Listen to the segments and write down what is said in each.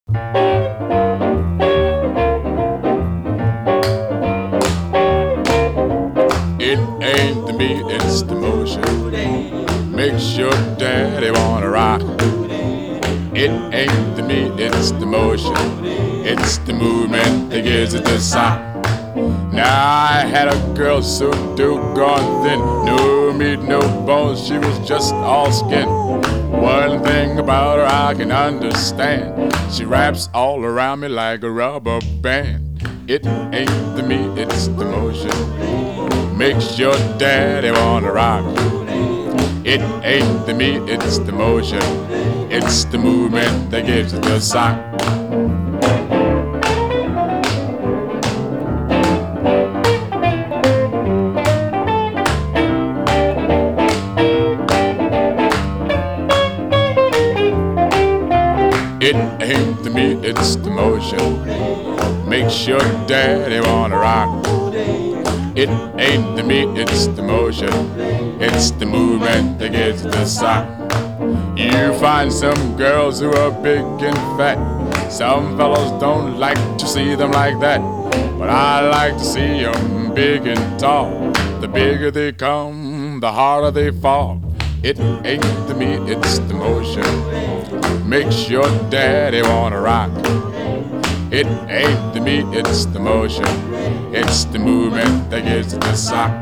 It ain't the beat, it's the motion. Makes your daddy wanna rock. It ain't the beat, it's the motion. It's the movement that gives it the sock. Now I had a girl so doggone thin, no meat, no bones, she was just all skin. One thing about her I can understand, she wraps all around me like a rubber band. It ain't the meat, it's the motion. Makes your daddy wanna rock. It ain't the meat, it's the motion. It's the movement that gives it the sock. It ain't the meat, it's the motion. Makes your daddy wanna rock. It ain't the meat, it's the motion. It's the movement that gives it the sock. You find some girls who are big and fat. Some fellows don't like to see them like that, but I like to see them big and tall. The bigger they come, the harder they fall. It ain't the meat, it's the motion. Makes your daddy wanna rock. It ain't the meat, it's the motion. It's the movement that gives it the sock.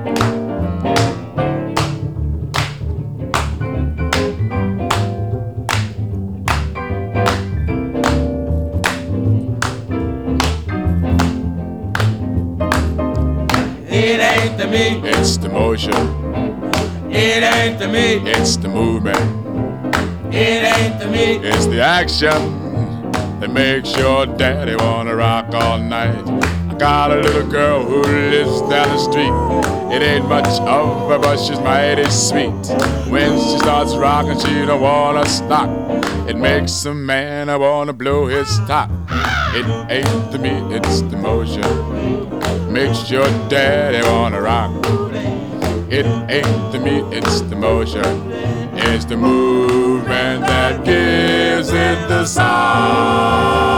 It ain't the meat, it's the motion. It ain't the meat, it's the movement. It ain't the meat, it's the action that makes your daddy wanna rock all night. I got a little girl who lives down the street. It ain't much of her, but she's mighty sweet. When she starts rocking, she don't wanna stop. It makes a man wanna blow his top. It ain't the meat, it's the motion. Makes your daddy wanna rock. It ain't the meat, it's the motion. It's the movement that gives it the sound.